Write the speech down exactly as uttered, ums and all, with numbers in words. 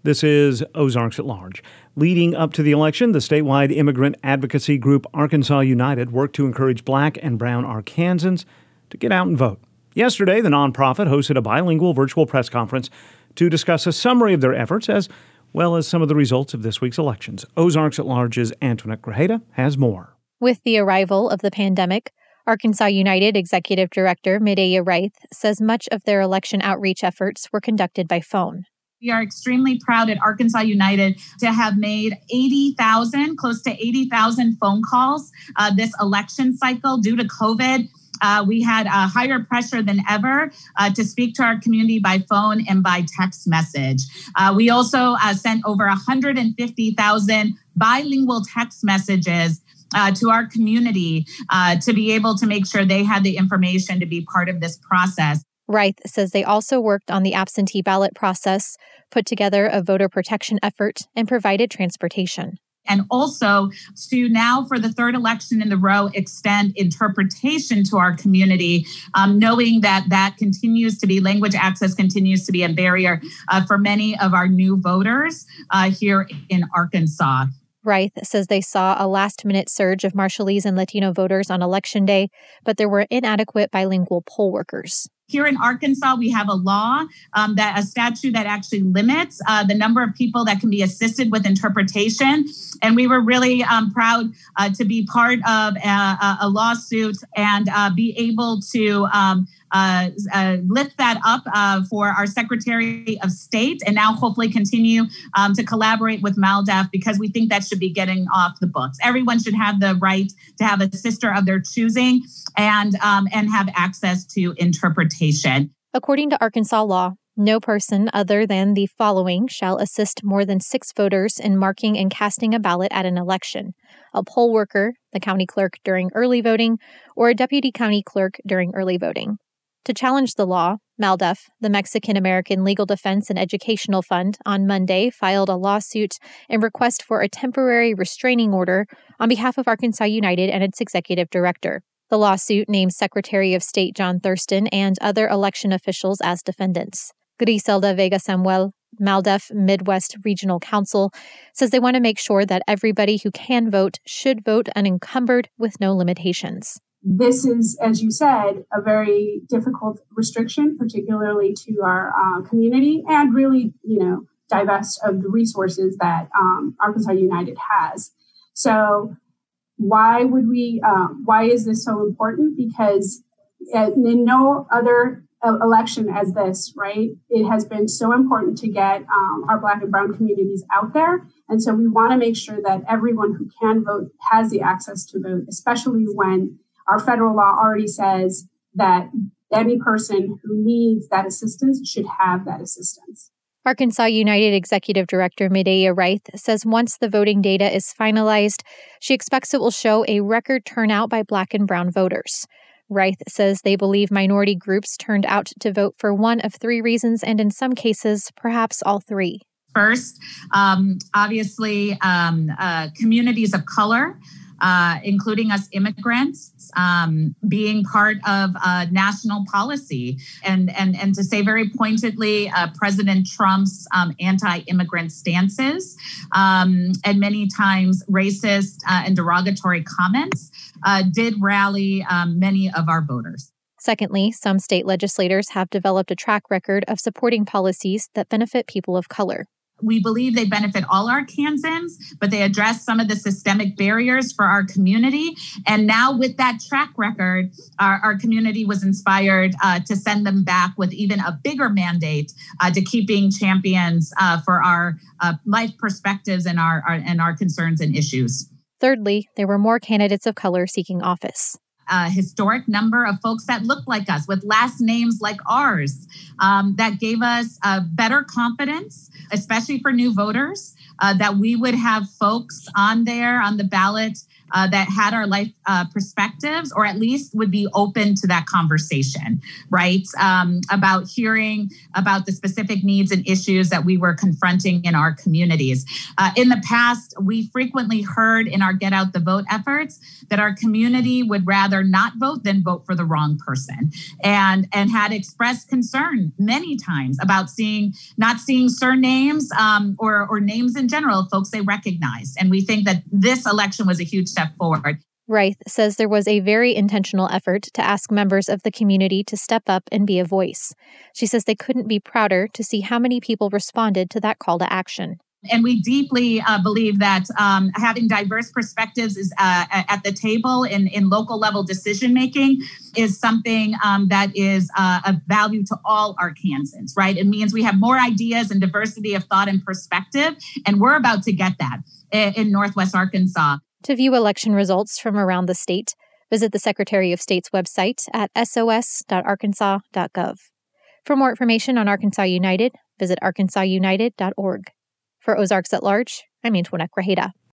This is Ozarks at Large. Leading up to the election, the statewide immigrant advocacy group Arkansas United worked to encourage black and brown Arkansans to get out and vote. Yesterday, the nonprofit hosted a bilingual virtual press conference to discuss a summary of their efforts as well as some of the results of this week's elections. Ozarks at Large's Antoinette Grajeda has more. With the arrival of the pandemic, Arkansas United Executive Director Mireya Reith says much of their election outreach efforts were conducted by phone. We are extremely proud at Arkansas United to have made eighty thousand, close to eighty thousand phone calls uh, this election cycle due to COVID. Uh, we had a higher pressure than ever uh, to speak to our community by phone and by text message. Uh, we also uh, sent over one hundred fifty thousand bilingual text messages uh, to our community uh, to be able to make sure they had the information to be part of this process. Reith says they also worked on the absentee ballot process, put together a voter protection effort, and provided transportation. And also to now, for the third election in the row, extend interpretation to our community, um, knowing that that continues to be, language access continues to be a barrier uh, for many of our new voters uh, here in Arkansas. Reith says they saw a last-minute surge of Marshallese and Latino voters on Election Day, but there were inadequate bilingual poll workers. Here in Arkansas, we have a law, um, that a statute that actually limits uh, the number of people that can be assisted with interpretation. And we were really um, proud uh, to be part of a, a lawsuit and uh, be able to um, uh, uh, lift that up uh, for our Secretary of State and now hopefully continue um, to collaborate with MALDEF because we think that should be getting off the books. Everyone should have the right to have a sister of their choosing and um, and have access to interpretation. According to Arkansas law, no person other than the following shall assist more than six voters in marking and casting a ballot at an election: a poll worker, the county clerk during early voting, or a deputy county clerk during early voting. To challenge the law, MALDEF, the Mexican American Legal Defense and Educational Fund, on Monday filed a lawsuit and request for a temporary restraining order on behalf of Arkansas United and its executive director. The lawsuit names Secretary of State John Thurston and other election officials as defendants. Griselda Vega Samuel, MALDEF Midwest Regional Counsel, says they want to make sure that everybody who can vote should vote unencumbered with no limitations. This is, as you said, a very difficult restriction, particularly to our uh, community, and really, you know, divest of the resources that um, Arkansas United has. So why would we, uh, why is this so important? Because in no other election as this, right, it has been so important to get um, our Black and brown communities out there. And so we want to make sure that everyone who can vote has the access to vote, especially when our federal law already says that any person who needs that assistance should have that assistance. Arkansas United Executive Director Mireya Reith says once the voting data is finalized, she expects it will show a record turnout by Black and brown voters. Reith says they believe minority groups turned out to vote for one of three reasons, and in some cases, perhaps all three. First, um, obviously, um, uh, communities of color, Uh, including us immigrants, um, being part of uh, national policy. And, and, and to say very pointedly, uh, President Trump's um, anti-immigrant stances um, and many times racist uh, and derogatory comments uh, did rally um, many of our voters. Secondly, some state legislators have developed a track record of supporting policies that benefit people of color. We believe they benefit all Arkansans, but they address some of the systemic barriers for our community. And now with that track record, our, our community was inspired uh, to send them back with even a bigger mandate uh, to keep being champions uh, for our uh, life perspectives and our, our, and our concerns and issues. Thirdly, there were more candidates of color seeking office. A historic number of folks that look like us with last names like ours um, that gave us uh, better confidence, especially for new voters, uh, that we would have folks on there on the ballot uh, that had our life uh, perspectives, or at least would be open to that conversation, right? Um, about hearing about the specific needs and issues that we were confronting in our communities. Uh, in the past, we frequently heard in our Get Out the Vote efforts that our community would rather not vote than vote for the wrong person, and, and had expressed concern many times about seeing, not seeing surnames names um, or, or names in general, folks they recognized. And we think that this election was a huge step forward. Reith says there was a very intentional effort to ask members of the community to step up and be a voice. She says they couldn't be prouder to see how many people responded to that call to action. And we deeply uh, believe that um, having diverse perspectives is uh, at the table in, in local level decision making is something um, that is uh, of value to all Arkansans, right? It means we have more ideas and diversity of thought and perspective, and we're about to get that in, in Northwest Arkansas. To view election results from around the state, visit the Secretary of State's website at s o s dot arkansas dot gov. For more information on Arkansas United, visit arkansas united dot org. For Ozarks at Large, I'm Antoinette Grajeda.